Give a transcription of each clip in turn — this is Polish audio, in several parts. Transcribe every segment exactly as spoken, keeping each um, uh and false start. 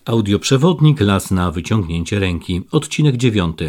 Audioprzewodnik Las na wyciągnięcie ręki. Odcinek dziewiąty.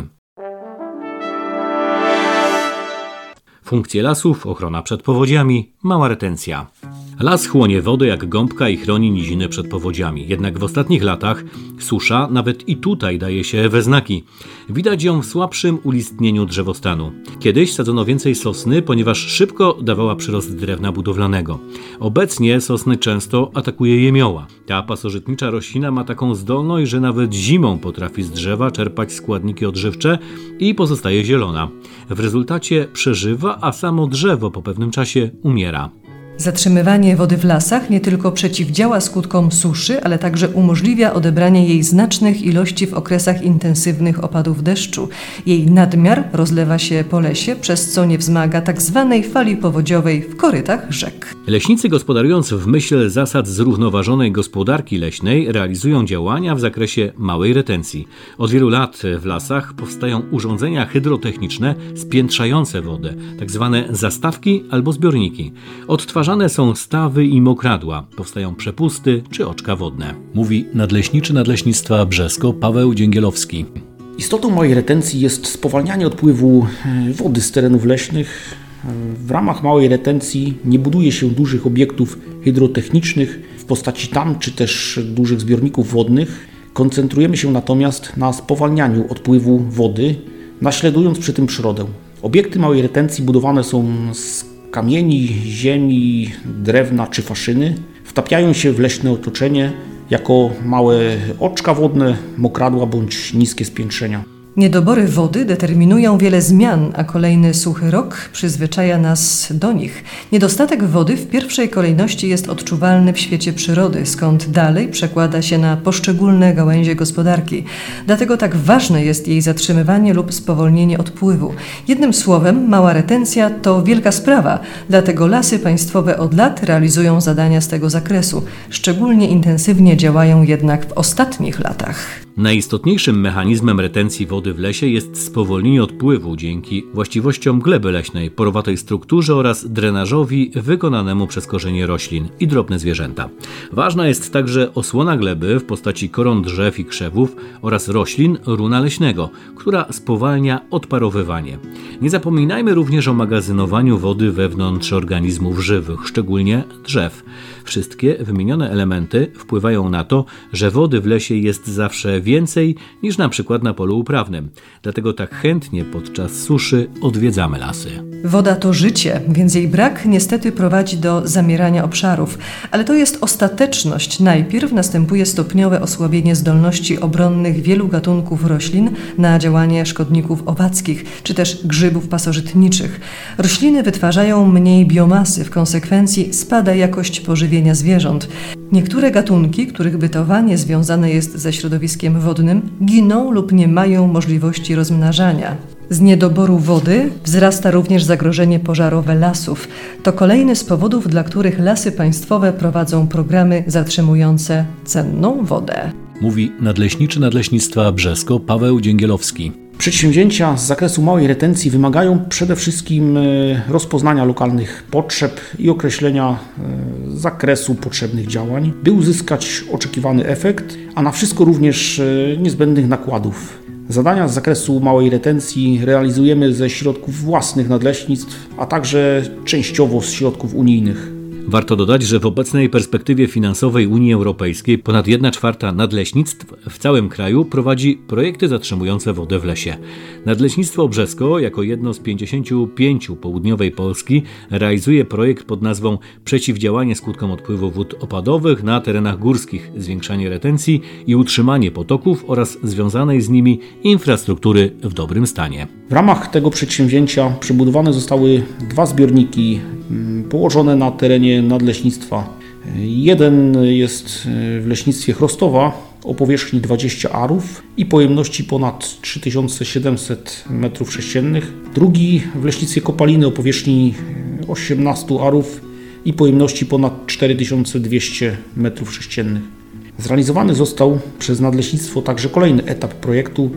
Funkcje lasów, ochrona przed powodziami, mała retencja. Las chłonie wodę jak gąbka i chroni niziny przed powodziami. Jednak w ostatnich latach susza nawet i tutaj daje się we znaki. Widać ją w słabszym ulistnieniu drzewostanu. Kiedyś sadzono więcej sosny, ponieważ szybko dawała przyrost drewna budowlanego. Obecnie sosny często atakuje jemioła. Ta pasożytnicza roślina ma taką zdolność, że nawet zimą potrafi z drzewa czerpać składniki odżywcze i pozostaje zielona. W rezultacie przeżywa, a samo drzewo po pewnym czasie umiera. Zatrzymywanie wody w lasach nie tylko przeciwdziała skutkom suszy, ale także umożliwia odebranie jej znacznych ilości w okresach intensywnych opadów deszczu. Jej nadmiar rozlewa się po lesie, przez co nie wzmaga tak zwanej fali powodziowej w korytach rzek. Leśnicy, gospodarując w myśl zasad zrównoważonej gospodarki leśnej, realizują działania w zakresie małej retencji. Od wielu lat w lasach powstają urządzenia hydrotechniczne spiętrzające wodę, tak zwane zastawki albo zbiorniki. Odtwarzane są stawy i mokradła, powstają przepusty czy oczka wodne. Mówi nadleśniczy Nadleśnictwa Brzesko Paweł Dzięgielowski. Istotą małej retencji jest spowalnianie odpływu wody z terenów leśnych. W ramach małej retencji nie buduje się dużych obiektów hydrotechnicznych w postaci tam czy też dużych zbiorników wodnych. Koncentrujemy się natomiast na spowalnianiu odpływu wody, naśladując przy tym przyrodę. Obiekty małej retencji budowane są z kamieni, ziemi, drewna czy faszyny. Wtapiają się w leśne otoczenie jako małe oczka wodne, mokradła bądź niskie spiętrzenia. Niedobory wody determinują wiele zmian, a kolejny suchy rok przyzwyczaja nas do nich. Niedostatek wody w pierwszej kolejności jest odczuwalny w świecie przyrody, skąd dalej przekłada się na poszczególne gałęzie gospodarki. Dlatego tak ważne jest jej zatrzymywanie lub spowolnienie odpływu. Jednym słowem, mała retencja to wielka sprawa, dlatego Lasy Państwowe od lat realizują zadania z tego zakresu. Szczególnie intensywnie działają jednak w ostatnich latach. Najistotniejszym mechanizmem retencji wody w lesie jest spowolnienie odpływu dzięki właściwościom gleby leśnej, porowatej strukturze oraz drenażowi wykonanemu przez korzenie roślin i drobne zwierzęta. Ważna jest także osłona gleby w postaci koron drzew i krzewów oraz roślin runa leśnego, która spowalnia odparowywanie. Nie zapominajmy również o magazynowaniu wody wewnątrz organizmów żywych, szczególnie drzew. Wszystkie wymienione elementy wpływają na to, że wody w lesie jest zawsze więcej niż na przykład na polu uprawnym. Dlatego tak chętnie podczas suszy odwiedzamy lasy. Woda to życie, więc jej brak niestety prowadzi do zamierania obszarów. Ale to jest ostateczność. Najpierw następuje stopniowe osłabienie zdolności obronnych wielu gatunków roślin na działanie szkodników owackich, czy też grzybów pasożytniczych. Rośliny wytwarzają mniej biomasy, w konsekwencji spada jakość pożywienia zwierząt. Niektóre gatunki, których bytowanie związane jest ze środowiskiem wodnym, giną lub nie mają możliwości rozmnażania. Z niedoboru wody wzrasta również zagrożenie pożarowe lasów. To kolejny z powodów, dla których Lasy Państwowe prowadzą programy zatrzymujące cenną wodę. Mówi nadleśniczy Nadleśnictwa Brzesko Paweł Dzięgielowski. Przedsięwzięcia z zakresu małej retencji wymagają przede wszystkim rozpoznania lokalnych potrzeb i określenia zakresu potrzebnych działań, by uzyskać oczekiwany efekt, a na wszystko również niezbędnych nakładów. Zadania z zakresu małej retencji realizujemy ze środków własnych nadleśnictw, a także częściowo z środków unijnych. Warto dodać, że w obecnej perspektywie finansowej Unii Europejskiej ponad jedna czwarta nadleśnictw w całym kraju prowadzi projekty zatrzymujące wodę w lesie. Nadleśnictwo Brzesko, jako jedno z pięćdziesięciu pięciu południowej Polski, realizuje projekt pod nazwą Przeciwdziałanie skutkom odpływu wód opadowych na terenach górskich, zwiększanie retencji i utrzymanie potoków oraz związanej z nimi infrastruktury w dobrym stanie. W ramach tego przedsięwzięcia przebudowane zostały dwa zbiorniki położone na terenie nadleśnictwa. Jeden jest w leśnictwie Chrostowa o powierzchni dwadzieścia arów i pojemności ponad trzy tysiące siedemset metrów sześciennych. Drugi w leśnictwie Kopaliny o powierzchni osiemnaście arów i pojemności ponad cztery tysiące dwieście metrów sześciennych. Zrealizowany został przez nadleśnictwo także kolejny etap projektu.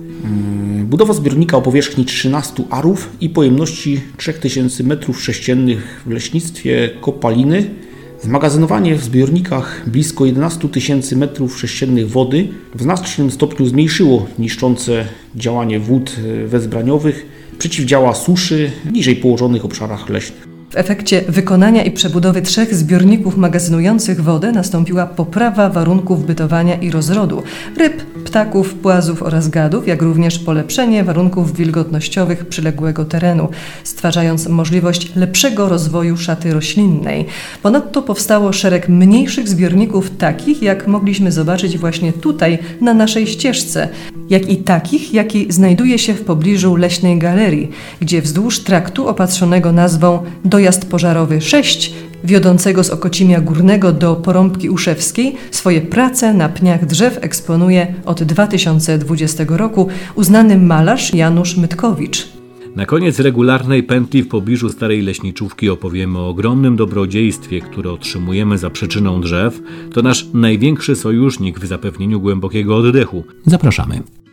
Budowa zbiornika o powierzchni trzynaście arów i pojemności trzy tysiące metrów sześciennych w leśnictwie Kopaliny Zmagazynowanie w zbiornikach blisko jedenaście tysięcy metrów sześciennych wody w znacznym stopniu zmniejszyło niszczące działanie wód wezbraniowych, przeciwdziała suszy w niżej położonych obszarach leśnych. W efekcie wykonania i przebudowy trzech zbiorników magazynujących wodę nastąpiła poprawa warunków bytowania i rozrodu ryb, ptaków, płazów oraz gadów, jak również polepszenie warunków wilgotnościowych przyległego terenu, stwarzając możliwość lepszego rozwoju szaty roślinnej. Ponadto powstało szereg mniejszych zbiorników takich, jak mogliśmy zobaczyć właśnie tutaj na naszej ścieżce, jak i takich, jaki znajduje się w pobliżu Leśnej Galerii, gdzie wzdłuż traktu opatrzonego nazwą Dojazd Pożarowy sześć, wiodącego z Okocimia Górnego do Porąbki Uszewskiej, swoje prace na pniach drzew eksponuje od dwa tysiące dwudziestego roku uznany malarz Janusz Mytkowicz. Na koniec regularnej pętli w pobliżu Starej Leśniczówki opowiemy o ogromnym dobrodziejstwie, które otrzymujemy za przyczyną drzew. To nasz największy sojusznik w zapewnieniu głębokiego oddechu. Zapraszamy.